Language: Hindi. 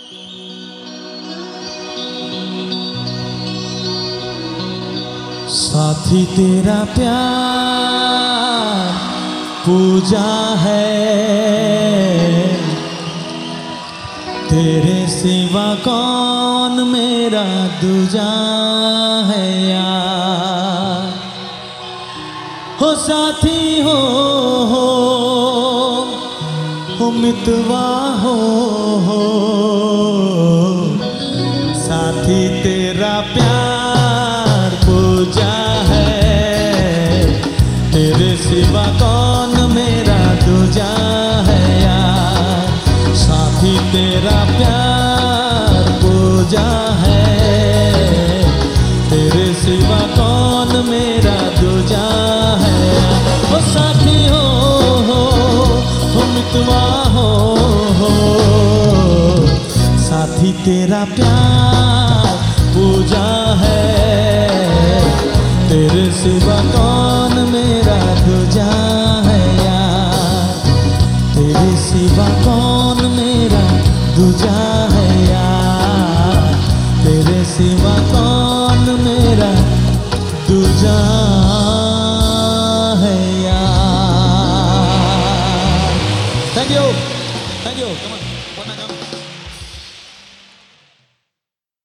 साथी तेरा प्यार पूजा है, तेरे सिवा कौन मेरा दूजा है यार। हो साथी हो मितवा हो, साथी तेरा प्यार पूजा है, तेरे सिवा कौन मेरा दूजा है यार। साथी तेरा प्यार पूजा है, तेरे सिवा कौन मेरा दूजा है यार। ओ साथी हो मितवा हो, साथी तेरा प्यार पूजा है, तेरे सिवा कौन मेरा दूजा है यार। तेरे सिवा कौन मेरा दूजा है यार, तेरे सिवा कौन मेरा दूजा